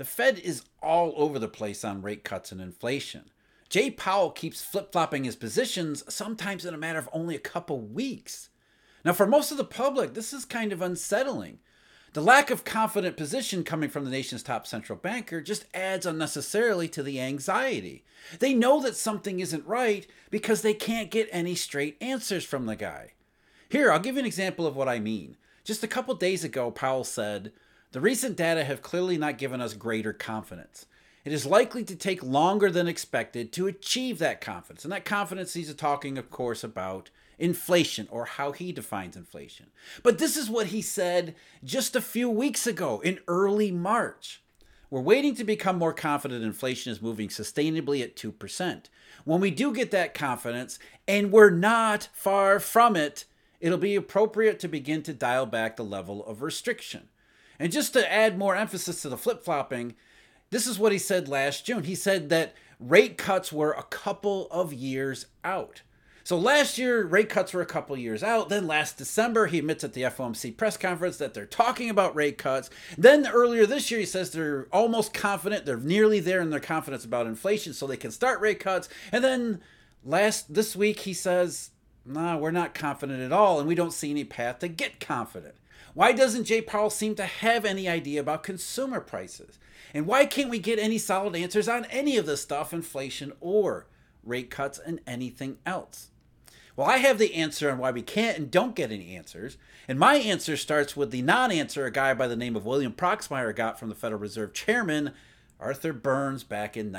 The Fed is all over the place on rate cuts and inflation. Jay Powell keeps flip-flopping his positions, sometimes in a matter of only a couple weeks. Now, for most of the public, this is kind of unsettling. The lack of confident position coming from the nation's top central banker just adds unnecessarily to the anxiety. They know that something isn't right because they can't get any straight answers from the guy. Here, I'll give you an example of what I mean. Just a couple days ago, Powell said, "The recent data have clearly not given us greater confidence. It is likely to take longer than expected to achieve that confidence." And that confidence he's talking, of course, about inflation, or how he defines inflation. But this is what he said just a few weeks ago in early March. "We're waiting to become more confident inflation is moving sustainably at 2%. When we do get that confidence, and we're not far from it, it'll be appropriate to begin to dial back the level of restriction." And just to add more emphasis to the flip-flopping, this is what he said last June. He said that rate cuts were a couple of years out. So last year, rate cuts were a couple years out. Then last December, he admits at the FOMC press conference that they're talking about rate cuts. Then earlier this year, he says they're almost confident. They're nearly there in their confidence about inflation so they can start rate cuts. And then this week, he says, "No, we're not confident at all, and we don't see any path to get confident." Why doesn't Jay Powell seem to have any idea about consumer prices? And why can't we get any solid answers on any of this stuff, inflation or rate cuts and anything else? Well, I have the answer on why we can't and don't get any answers. And my answer starts with the non-answer a guy by the name of William Proxmire got from the Federal Reserve Chairman Arthur Burns back in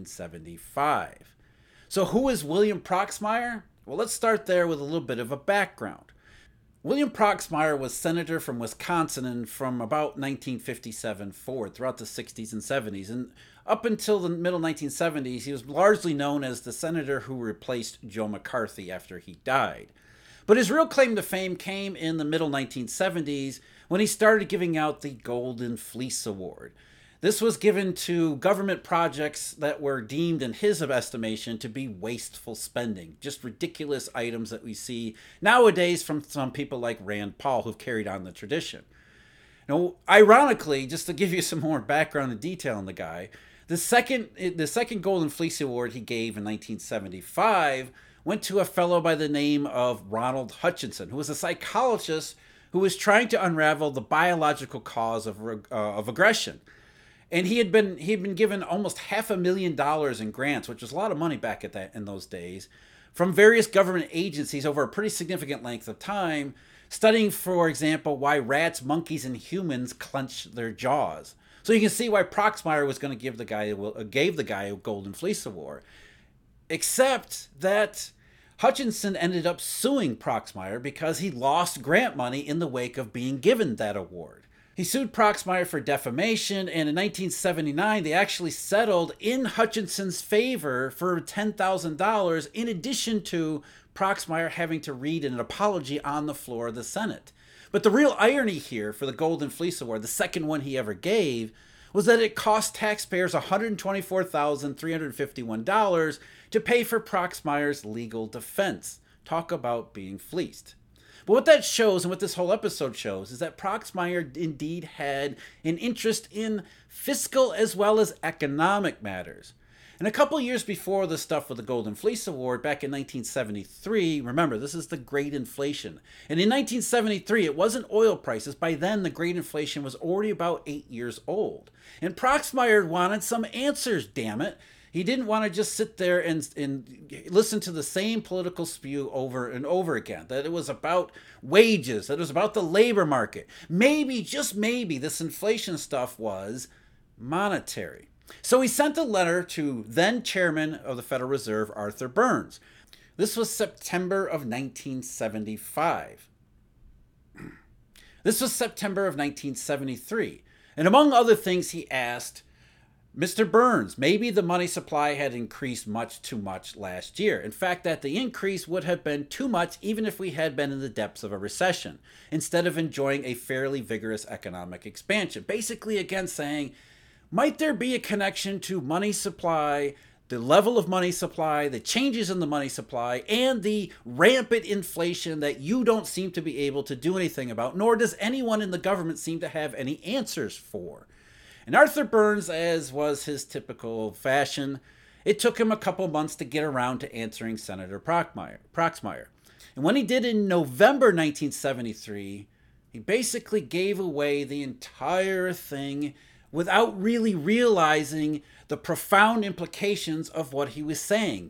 1975. So who is William Proxmire? Well, let's start there with a little bit of a background. William Proxmire was senator from Wisconsin and from about 1957 forward throughout the 60s and 70s. And up until the middle 1970s, he was largely known as the senator who replaced Joe McCarthy after he died. But his real claim to fame came in the middle 1970s when he started giving out the Golden Fleece Award. This was given to government projects that were deemed, in his estimation, to be wasteful spending. Just ridiculous items that we see nowadays from some people like Rand Paul who've carried on the tradition. Now, ironically, just to give you some more background and detail on the guy, the second Golden Fleece Award he gave in 1975 went to a fellow by the name of Ronald Hutchinson, who was a psychologist who was trying to unravel the biological cause of aggression. And he had been given almost $500,000 in grants, which was a lot of money back in those days, from various government agencies over a pretty significant length of time, studying, for example, why rats, monkeys, and humans clench their jaws. So you can see why Proxmire was going to gave the guy a Golden Fleece Award. Except that Hutchinson ended up suing Proxmire because he lost grant money in the wake of being given that award. He sued Proxmire for defamation, and in 1979, they actually settled in Hutchinson's favor for $10,000, in addition to Proxmire having to read an apology on the floor of the Senate. But the real irony here for the Golden Fleece Award, the second one he ever gave, was that it cost taxpayers $124,351 to pay for Proxmire's legal defense. Talk about being fleeced. But what that shows, and what this whole episode shows, is that Proxmire indeed had an interest in fiscal as well as economic matters. And a couple years before the stuff with the Golden Fleece Award, back in 1973, remember, this is the Great Inflation. And in 1973, it wasn't oil prices. By then, the Great Inflation was already about 8 years old. And Proxmire wanted some answers, damn it. He didn't want to just sit there and listen to the same political spew over and over again, that it was about wages, that it was about the labor market. Maybe, just maybe, this inflation stuff was monetary. So he sent a letter to then chairman of the Federal Reserve, Arthur Burns. This was September of 1975. This was September of 1973. And among other things, he asked, "Mr. Burns, maybe the money supply had increased much too much last year. In fact, that the increase would have been too much even if we had been in the depths of a recession, instead of enjoying a fairly vigorous economic expansion." Basically, again, saying, might there be a connection to money supply, the level of money supply, the changes in the money supply, and the rampant inflation that you don't seem to be able to do anything about, nor does anyone in the government seem to have any answers for? And Arthur Burns, as was his typical fashion, it took him a couple months to get around to answering Senator Proxmire. And when he did in November 1973, he basically gave away the entire thing without really realizing the profound implications of what he was saying.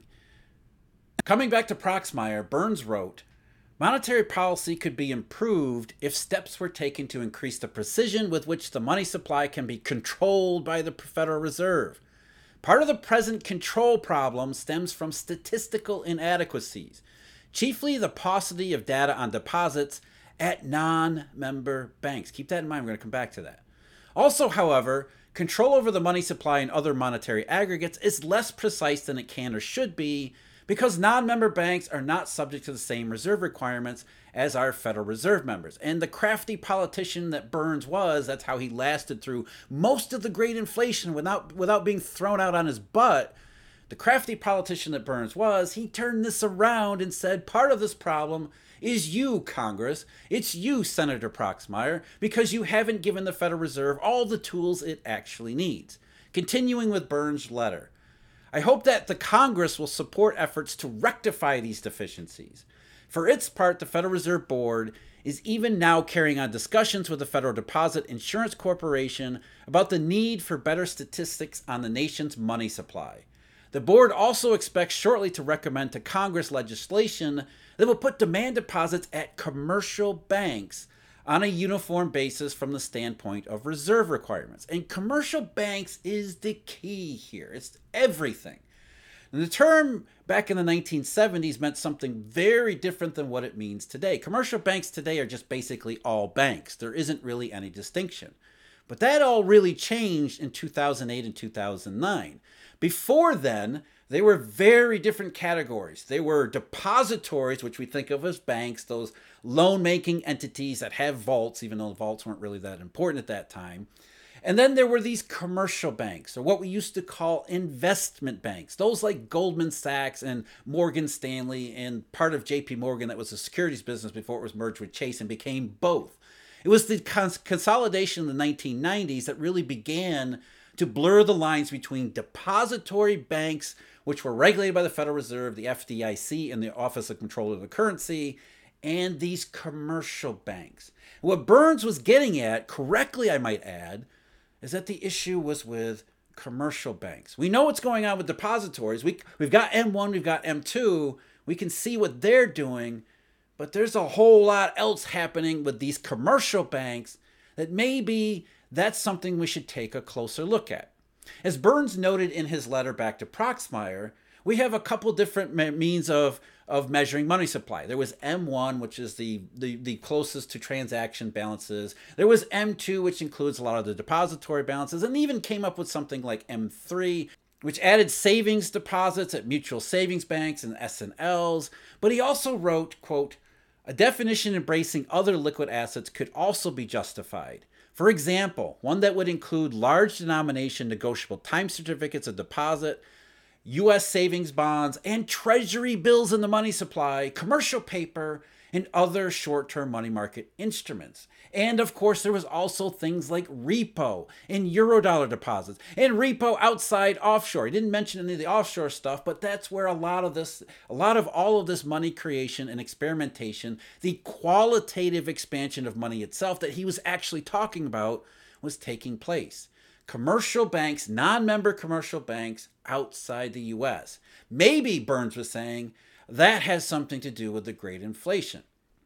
Coming back to Proxmire, Burns wrote, "Monetary policy could be improved if steps were taken to increase the precision with which the money supply can be controlled by the Federal Reserve. Part of the present control problem stems from statistical inadequacies, chiefly the paucity of data on deposits at non-member banks." Keep that in mind, we're going to come back to that. Also, however, control over the money supply and other monetary aggregates is less precise than it can or should be because non-member banks are not subject to the same reserve requirements as our Federal Reserve members. And the crafty politician that Burns was, that's how he lasted through most of the great inflation without being thrown out on his butt. The crafty politician that Burns was, he turned this around and said part of this problem is you, Congress. It's you, Senator Proxmire, because you haven't given the Federal Reserve all the tools it actually needs. Continuing with Burns' letter, "I hope that the Congress will support efforts to rectify these deficiencies. For its part, the Federal Reserve Board is even now carrying on discussions with the Federal Deposit Insurance Corporation about the need for better statistics on the nation's money supply. The board also expects shortly to recommend to Congress legislation that will put demand deposits at commercial banks on a uniform basis from the standpoint of reserve requirements." And commercial banks is the key here. It's everything. And the term back in the 1970s meant something very different than what it means today. Commercial banks today are just basically all banks. There isn't really any distinction. But that all really changed in 2008 and 2009. Before then, they were very different categories. They were depositories, which we think of as banks, those loan-making entities that have vaults, even though the vaults weren't really that important at that time. And then there were these commercial banks, or what we used to call investment banks, those like Goldman Sachs and Morgan Stanley and part of JP Morgan that was a securities business before it was merged with Chase and became both. It was the consolidation in the 1990s that really began to blur the lines between depository banks, which were regulated by the Federal Reserve, the FDIC, and the Office of Controller of the Currency, and these commercial banks. What Burns was getting at, correctly I might add, is that the issue was with commercial banks. We know what's going on with depositories. We've got M1, we've got M2. We can see what they're doing, but there's a whole lot else happening with these commercial banks that maybe that's something we should take a closer look at. As Burns noted in his letter back to Proxmire, we have a couple different means of measuring money supply. There was M1, which is the closest to transaction balances. There was M2, which includes a lot of the depository balances, and even came up with something like M3, which added savings deposits at mutual savings banks and S&Ls. But he also wrote, quote, "A definition embracing other liquid assets could also be justified. For example, one that would include large denomination negotiable time certificates of deposit, U.S. savings bonds, and treasury bills in the money supply, commercial paper, and other short-term money market instruments." And of course, there was also things like repo and Eurodollar deposits and repo outside offshore. He didn't mention any of the offshore stuff, but that's where a lot of all of this money creation and experimentation, the qualitative expansion of money itself that he was actually talking about, was taking place. Commercial banks, non-member commercial banks outside the U.S. Maybe, Burns was saying, that has something to do with the great inflation.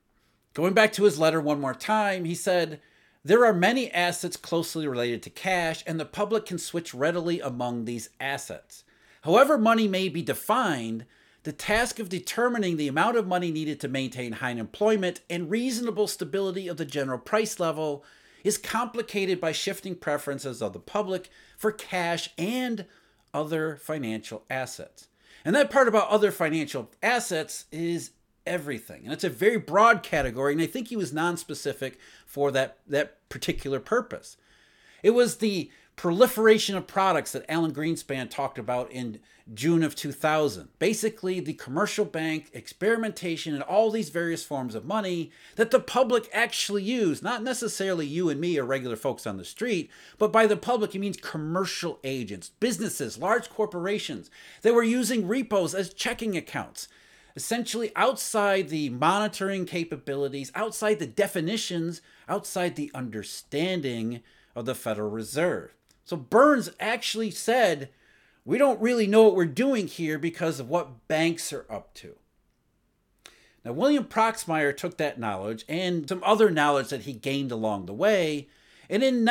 Going back to his letter one more time, he said, "There are many assets closely related to cash, and the public can switch readily among these assets. However money may be defined, the task of determining the amount of money needed to maintain high employment and reasonable stability of the general price level is complicated by shifting preferences of the public for cash and other financial assets." And that part about other financial assets is everything. And it's a very broad category, and I think he was non-specific for that particular purpose. It was the proliferation of products that Alan Greenspan talked about in June of 2000. Basically, the commercial bank experimentation and all these various forms of money that the public actually use, not necessarily you and me or regular folks on the street, but by the public, it means commercial agents, businesses, large corporations. They were using repos as checking accounts, essentially outside the monitoring capabilities, outside the definitions, outside the understanding of the Federal Reserve. So Burns actually said, we don't really know what we're doing here because of what banks are up to. Now, William Proxmire took that knowledge and some other knowledge that he gained along the way, and in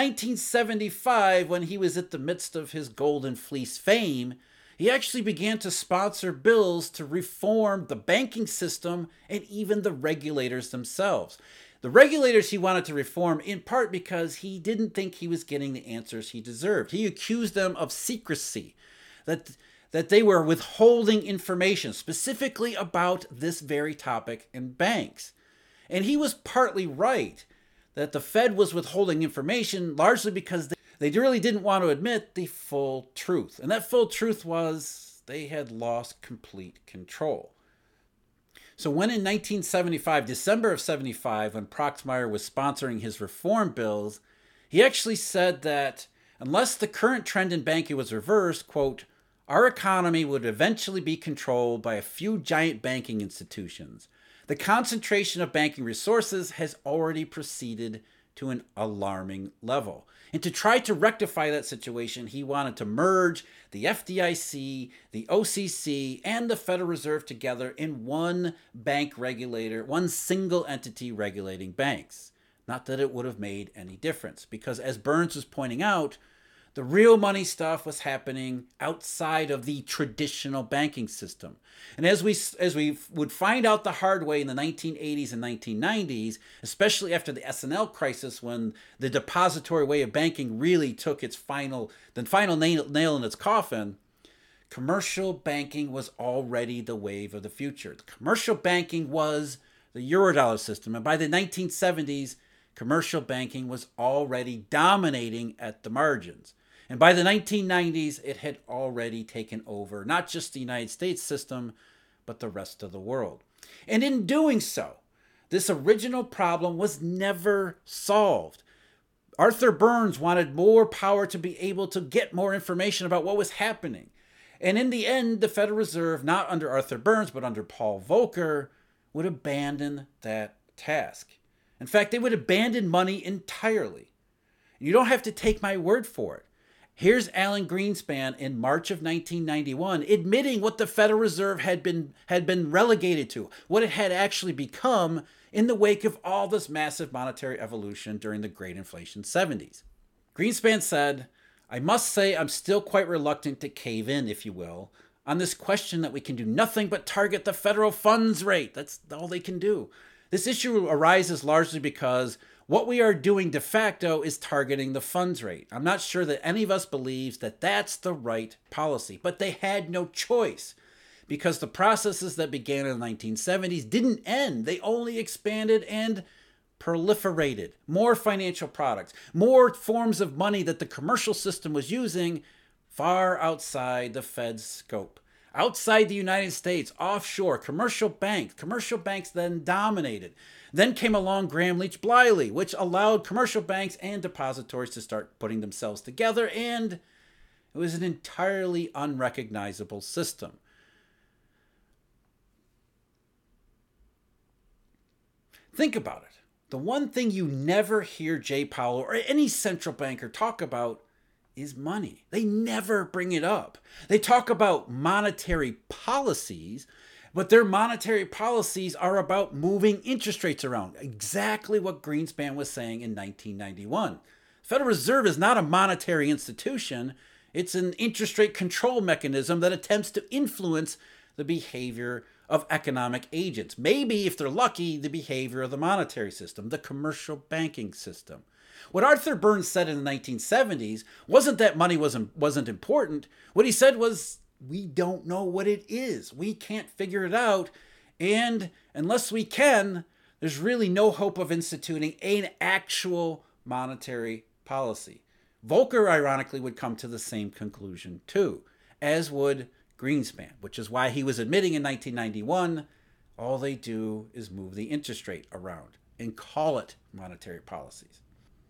1975, when he was at the midst of his Golden Fleece fame, he actually began to sponsor bills to reform the banking system and even the regulators themselves. The regulators he wanted to reform in part because he didn't think he was getting the answers he deserved. He accused them of secrecy, that they were withholding information specifically about this very topic in banks. And he was partly right that the Fed was withholding information largely because they really didn't want to admit the full truth. And that full truth was they had lost complete control. So when in 1975, December of 75, when Proxmire was sponsoring his reform bills, he actually said that unless the current trend in banking was reversed, quote, our economy would eventually be controlled by a few giant banking institutions. The concentration of banking resources has already proceeded to an alarming level. And to try to rectify that situation, he wanted to merge the FDIC, the OCC, and the Federal Reserve together in one bank regulator, one single entity regulating banks. Not that it would have made any difference, because as Burns was pointing out, the real money stuff was happening outside of the traditional banking system. And as we would find out the hard way in the 1980s and 1990s, especially after the S&L crisis, when the depository way of banking really took its final nail in its coffin, commercial banking was already the wave of the future. The commercial banking was the Eurodollar system. And by the 1970s, commercial banking was already dominating at the margins. And by the 1990s, it had already taken over not just the United States system, but the rest of the world. And in doing so, this original problem was never solved. Arthur Burns wanted more power to be able to get more information about what was happening. And in the end, the Federal Reserve, not under Arthur Burns, but under Paul Volcker, would abandon that task. In fact, they would abandon money entirely. You don't have to take my word for it. Here's Alan Greenspan in March of 1991 admitting what the Federal Reserve had been relegated to, what it had actually become in the wake of all this massive monetary evolution during the Great Inflation 70s. Greenspan said, I must say I'm still quite reluctant to cave in, if you will, on this question that we can do nothing but target the federal funds rate. That's all they can do. This issue arises largely because what we are doing de facto is targeting the funds rate. I'm not sure that any of us believes that that's the right policy, but they had no choice because the processes that began in the 1970s didn't end. They only expanded and proliferated. More financial products, more forms of money that the commercial system was using far outside the Fed's scope. Outside the United States, offshore, commercial banks then dominated. Then came along Graham Leach Bliley, which allowed commercial banks and depositories to start putting themselves together, and it was an entirely unrecognizable system. Think about it. The one thing you never hear Jay Powell or any central banker talk about is money. They never bring it up. They talk about monetary policies, but their monetary policies are about moving interest rates around. Exactly what Greenspan was saying in 1991. Federal Reserve is not a monetary institution. It's an interest rate control mechanism that attempts to influence the behavior of economic agents. Maybe, if they're lucky, the behavior of the monetary system, the commercial banking system. What Arthur Burns said in the 1970s wasn't that money wasn't important. What he said was, we don't know what it is. We can't figure it out. And unless we can, there's really no hope of instituting an actual monetary policy. Volcker, ironically, would come to the same conclusion too, as would Greenspan, which is why he was admitting in 1991 all they do is move the interest rate around and call it monetary policies.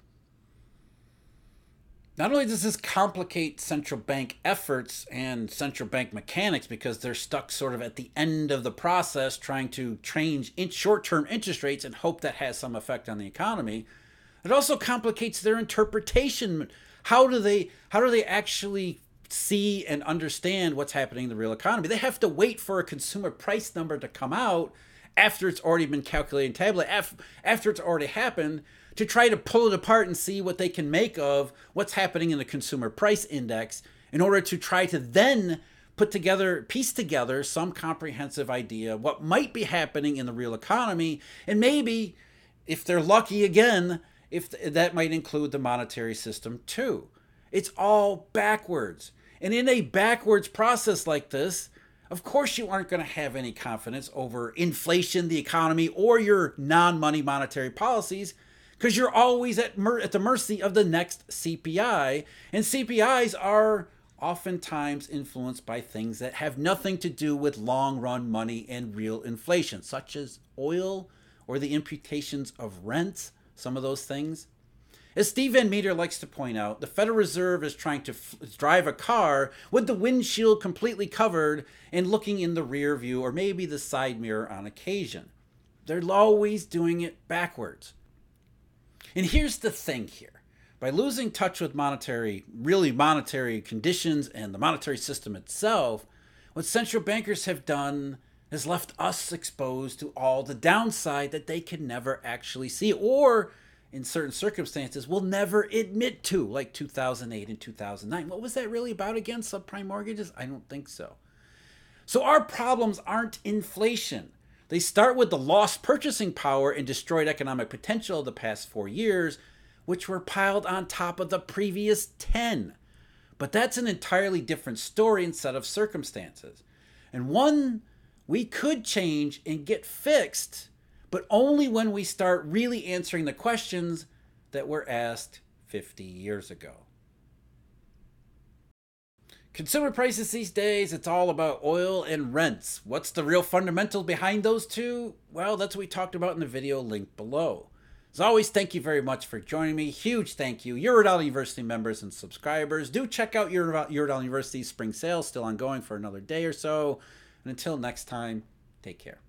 Not only does this complicate central bank efforts and central bank mechanics because they're stuck sort of at the end of the process trying to change short-term interest rates and hope that has some effect on the economy, it also complicates their interpretation. How do they actually see and understand what's happening in the real economy? They have to wait for a consumer price number to come out after it's already been calculated and tabulated, after it's already happened, to try to pull it apart and see what they can make of what's happening in the consumer price index in order to try to then piece together some comprehensive idea of what might be happening in the real economy, and maybe, if they're lucky again, if that might include the monetary system too. It's all backwards. And in a backwards process like this, of course you aren't going to have any confidence over inflation, the economy, or your non-money monetary policies, because you're always at the mercy of the next CPI. And CPIs are oftentimes influenced by things that have nothing to do with long-run money and real inflation, such as oil or the imputations of rents, some of those things. As Steve Van Meter likes to point out, the Federal Reserve is trying to drive a car with the windshield completely covered and looking in the rear view or maybe the side mirror on occasion. They're always doing it backwards. And here's the thing here. By losing touch with monetary conditions and the monetary system itself, what central bankers have done has left us exposed to all the downside that they can never actually see, or in certain circumstances will never admit to, like 2008 and 2009. What was that really about again? Subprime mortgages? I don't think so. So our problems aren't inflation. They start with the lost purchasing power and destroyed economic potential of the past 4 years, which were piled on top of the previous 10. But that's an entirely different story and set of circumstances, and one we could change and get fixed, but only when we start really answering the questions that were asked 50 years ago. Consumer prices these days, it's all about oil and rents. What's the real fundamental behind those two? Well, that's what we talked about in the video linked below. As always, thank you very much for joining me. Huge thank you. Eurodollar University members and subscribers. Do check out Eurodollar University's spring sale, still ongoing for another day or so. And until next time, take care.